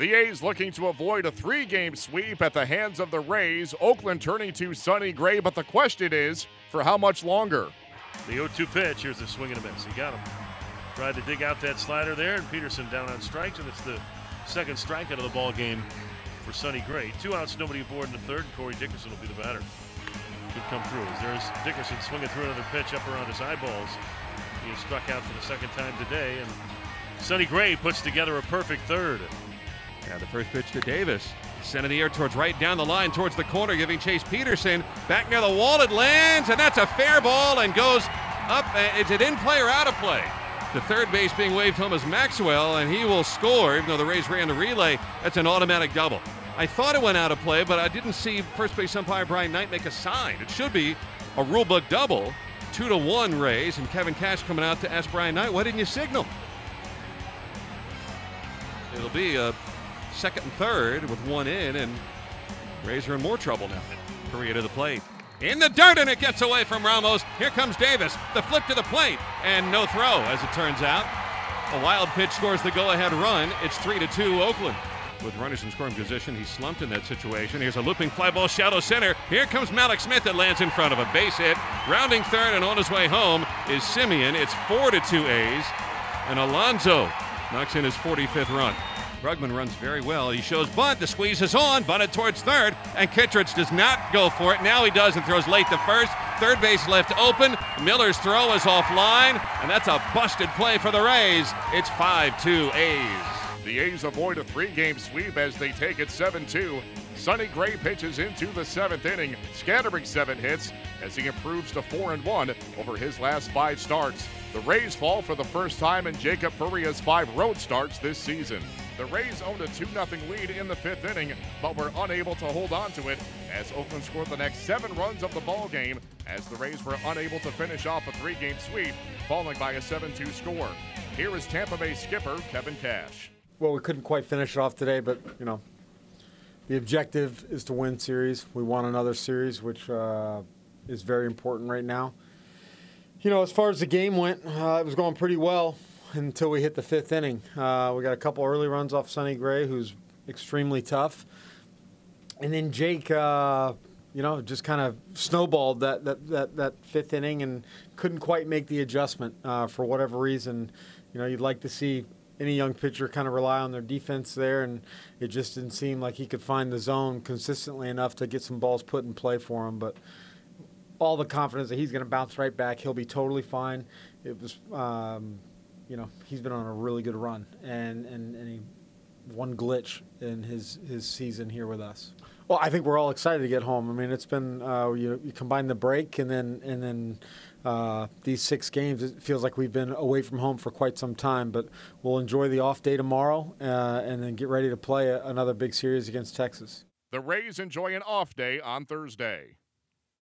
The A's looking to avoid a 3-game sweep at the hands of the Rays. Oakland turning to Sonny Gray, but the question is, for how much longer? The 0-2 pitch. Here's the swing and a miss. He got him. Tried to dig out that slider there, and Peterson down on strikes, and it's the second strikeout of the ball game for Sonny Gray. 2 outs, nobody aboard in the third, and Corey Dickerson will be the batter. Could come through. There's Dickerson swinging through another pitch up around his eyeballs. He has struck out for the second time today, and Sonny Gray puts together a perfect third. Yeah, the first pitch to Davis. Sent in the air towards right down the line towards the corner, giving Chase Peterson. Back near the wall, it lands, and that's a fair ball and goes up. Is it in play or out of play? The third base being waved home is Maxwell, and he will score, even though the Rays ran the relay. That's an automatic double. I thought it went out of play, but I didn't see first base umpire Brian Knight make a sign. It should be a rule book double. 2-1 Rays, and Kevin Cash coming out to ask Brian Knight, why didn't you signal? It'll be a second and third with 1 in, and Rays are in more trouble now. Correa to the plate. In the dirt, and it gets away from Ramos. Here comes Davis. The flip to the plate, and no throw, as it turns out. A wild pitch scores the go-ahead run. It's 3-2 Oakland. With runners in scoring position, he slumped in that situation. Here's a looping fly ball, shallow center. Here comes Malek Smith. It lands in front of a base hit. Rounding third and on his way home is Simeon. It's 4-2 A's, and Alonso knocks in his 45th run. Brugman runs very well. He shows bunt. The squeeze is on. Bunted towards third, and Kittredge does not go for it. Now he does and throws late to first. Third base left open. Miller's throw is offline, and that's a busted play for the Rays. It's 5-2 A's. The A's avoid a 3-game sweep as they take it 7-2. Sonny Gray pitches into the 7th inning, scattering 7 hits as he improves to 4-1 over his last 5 starts. The Rays fall for the first time in Jacob Faria's 5 road starts this season. The Rays owned a 2-0 lead in the 5th inning, but were unable to hold on to it as Oakland scored the next 7 runs of the ball game as the Rays were unable to finish off a 3-game sweep, falling by a 7-2 score. Here is Tampa Bay skipper Kevin Cash. Well, we couldn't quite finish it off today, but, the objective is to win series. We won another series, which is very important right now. As far as the game went, it was going pretty well until we hit the 5th inning. We got a couple early runs off Sonny Gray, who's extremely tough. And then Jake, just kind of snowballed that 5th inning and couldn't quite make the adjustment for whatever reason. You'd like to see any young pitcher kind of rely on their defense there, and it just didn't seem like he could find the zone consistently enough to get some balls put in play for him. But all the confidence that he's going to bounce right back. He'll be totally fine. It was, he's been on a really good run, and he one glitch in his season here with us. Well, I think we're all excited to get home. I mean, it's been you combine the break and then these 6 games. It feels like we've been away from home for quite some time. But we'll enjoy the off day tomorrow and then get ready to play another big series against Texas. The Rays enjoy an off day on Thursday.